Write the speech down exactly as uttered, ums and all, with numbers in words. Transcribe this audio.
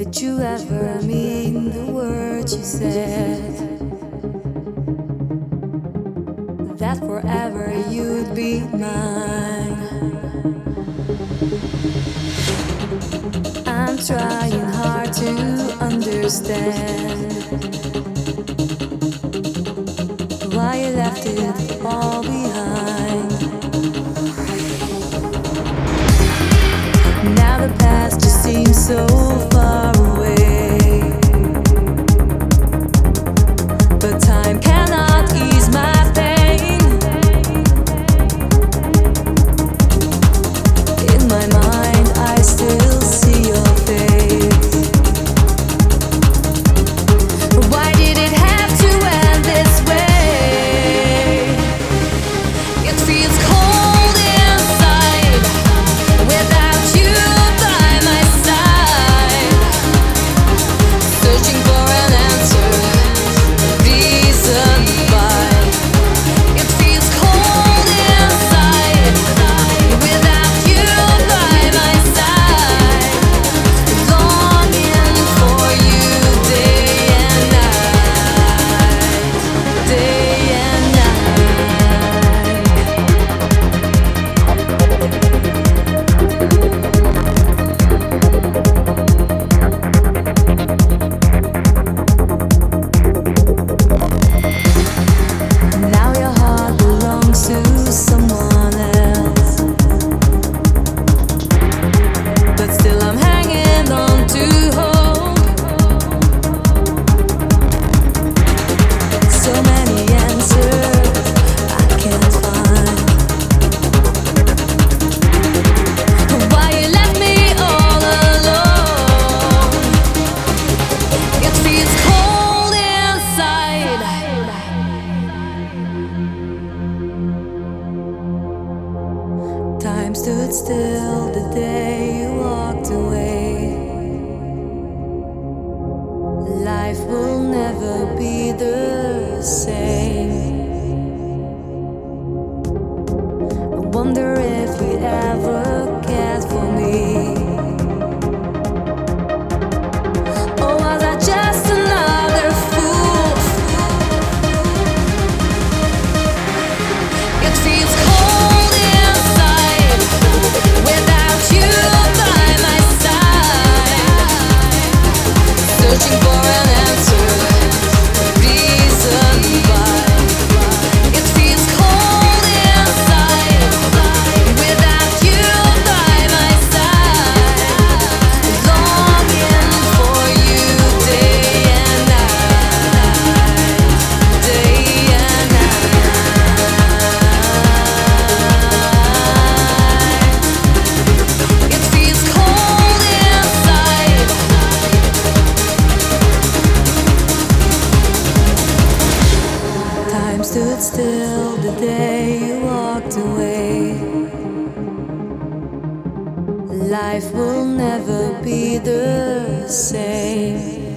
Did you ever mean the words you said? That forever you'd be mine. I'm trying hard to understand why you left it all behind. Now the past just seems so far away, but time cannot ease my pain. In my mind I still see your face. Why did it have to end this way? It feels cold inside without you by my side, searching for an answer, reason why. It feels cold inside without you by my side, longing for you day and night, day and night. Now your heart belongs to someone else, but still I'm hanging on to hope. So many answers I can't find. Why you left me all alone? It feels cold inside. Time stood still the day you walked away. Life will never be the same. I wonder if you ever cared for me. Or was I just another fool? It feels cold inside without you by my side, searching for an answer, reason why. It feels cold inside without you by my side, longing for you day and night, day and night. It feels cold inside. Time stood still the day you walked away. Life will never be the same.